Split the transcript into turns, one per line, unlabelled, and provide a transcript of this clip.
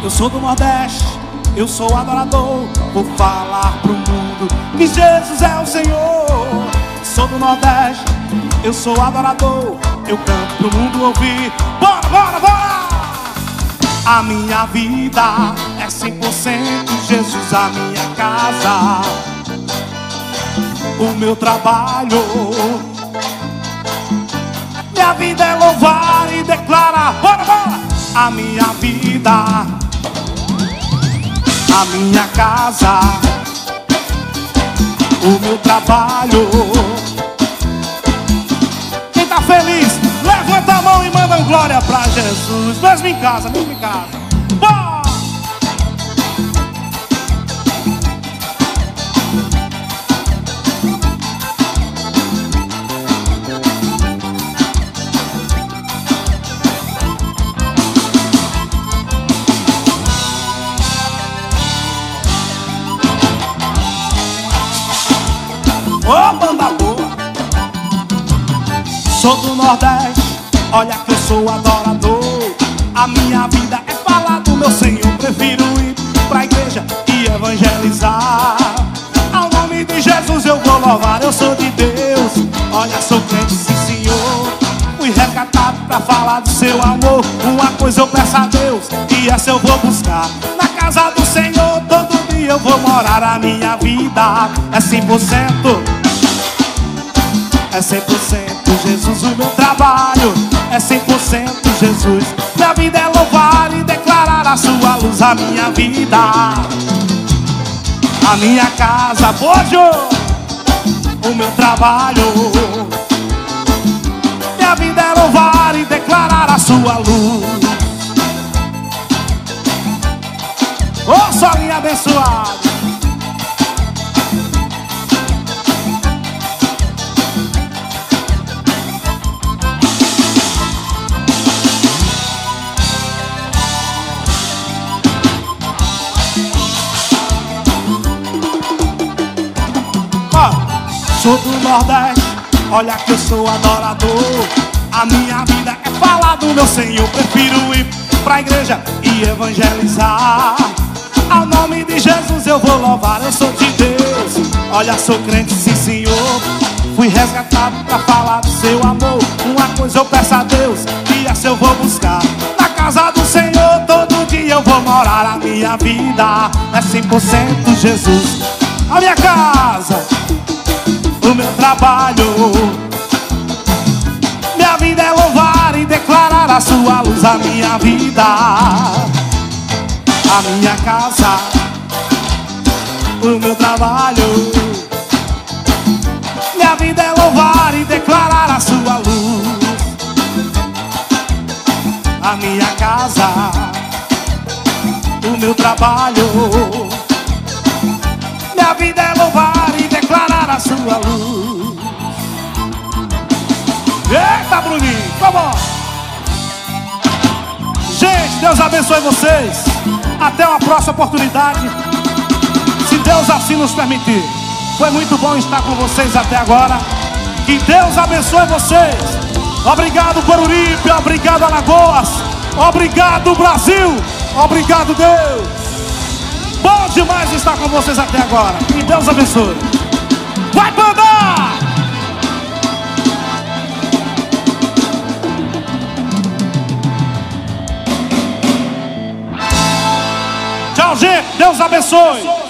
Eu sou do Nordeste, eu sou adorador. Vou falar pro mundo que Jesus é o Senhor. Sou do Nordeste, eu sou adorador. Eu canto pro mundo ouvir. Bora, bora, bora! A minha vida é 100% Jesus, a minha casa, o meu trabalho. Minha vida é louvar e declarar. Bora, bora! A minha vida, a minha casa, o meu trabalho. Quem tá feliz, levanta a mão e manda glória pra Jesus. Mesmo em casa, mesmo em casa. Bora! Ô, banda boa! Sou do Nordeste, olha que eu sou adorador. A minha vida é falar do meu Senhor. Prefiro ir pra igreja e evangelizar. Ao nome de Jesus eu vou louvar. Eu sou de Deus, olha, sou crente, sim senhor. Fui resgatado pra falar do seu amor. Uma coisa eu peço a Deus, e essa eu vou buscar. Na casa do Senhor todo dia eu vou morar. A minha vida é 100%. É 100% Jesus, o meu trabalho é 100% Jesus. Minha vida é louvar e declarar a sua luz. A minha vida, a minha casa, bojo, o meu trabalho. Minha vida é louvar e declarar a sua luz. Ô, solinho abençoado. Sou do Nordeste, olha que eu sou adorador. A minha vida é falar do meu Senhor. Prefiro ir pra igreja e evangelizar. Ao nome de Jesus eu vou louvar. Eu sou de Deus, olha, sou crente, sim senhor. Fui resgatado pra falar do seu amor. Uma coisa eu peço a Deus, e essa eu vou buscar. Na casa do Senhor todo dia eu vou morar. A minha vida é 100% Jesus. A minha casa, o meu trabalho. Minha vida é louvar e declarar a sua luz. A minha vida, a minha casa, o meu trabalho. Minha vida é louvar e declarar a sua luz. A minha casa, o meu trabalho. Minha vida é louvar e declarar a sua luz. Eita, Bruninho, vamos! Gente, Deus abençoe vocês. Até uma próxima oportunidade, se Deus assim nos permitir. Foi muito bom estar com vocês até agora. Que Deus abençoe vocês. Obrigado, Coruripe. Obrigado, Alagoas. Obrigado, Brasil. Obrigado, Deus. Bom demais estar com vocês até agora. Que Deus abençoe. Vai, banda! Tchau, gente. Deus abençoe.